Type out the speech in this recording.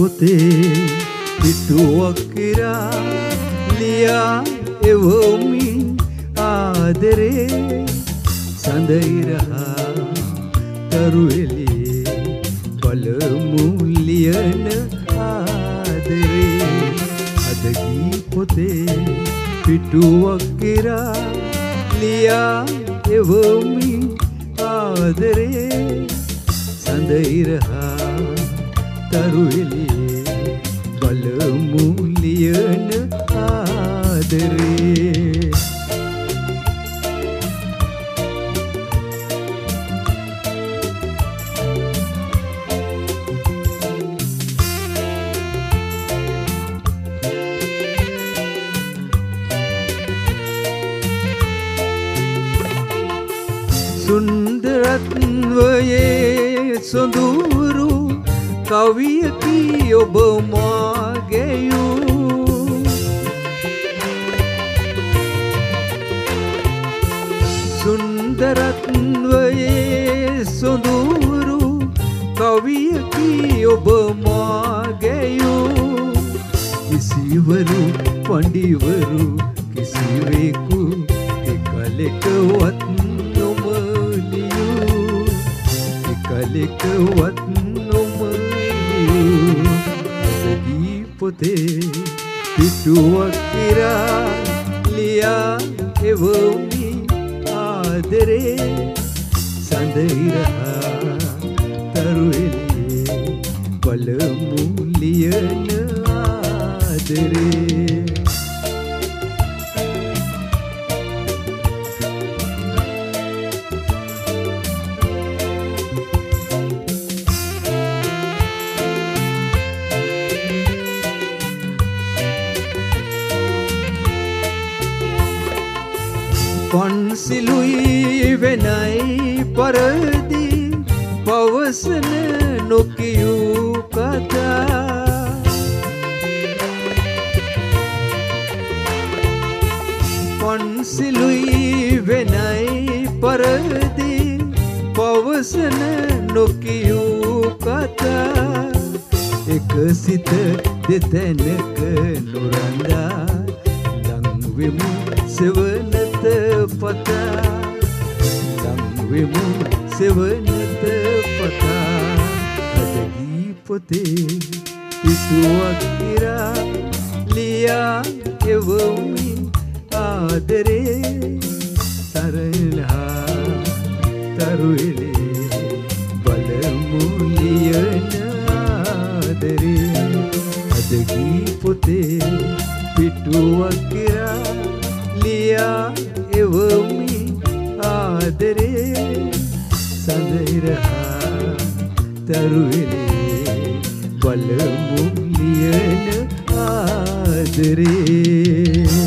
පොතේ පිටුවක් කිරා ලියා එවමි ආදරේ සඳයිරහා තරු එළියේ බලමු ලියන ආදරේ අද ගී පොතේ පිටුවක් කිරා ලියා එවමි ආදරේ සඳයිරහා තරු එළියේ බලමු ලියන ආදරේ සුන්දරත්වයේ සොඳුරු කවියකි ඔබ මාගෙයූ සුන්දරත්වයේ සොඳුරු කවියකි ඔබ මාගෙයූ කිසිවරු පඬිවරු කිසිවෙකු එකලෙකවත් කලෙකවත් නොමලියූ අදගී පොතේ පිටුවක් කිරා ලියා එවමි ආදරේ සඳයිරහා තරු එළියේ බලමු ලියන ආදරේ පන්සිලුයි වෙනයි පරදි පවසන නොකියූ කතා පන්සිලුයි වෙනයි පරදි පවසන නොකියූ කතා එක සිත දෙතැනක නොරඳා ලංවෙමු සෙවනත පතා ලංවෙමු සෙවනත පතා අද ගී පොතේ පිටුවක් කිරා ලියා එවමි ආදරේ සරලහා තරු එළියේ බලමු ලියන ආදරේ අද ගී පොතේ පිටුවක් කිරා ලියා එවමි ආදරේ සඳයිරහා තරු එළියේ බලමු ලියන ආදරේ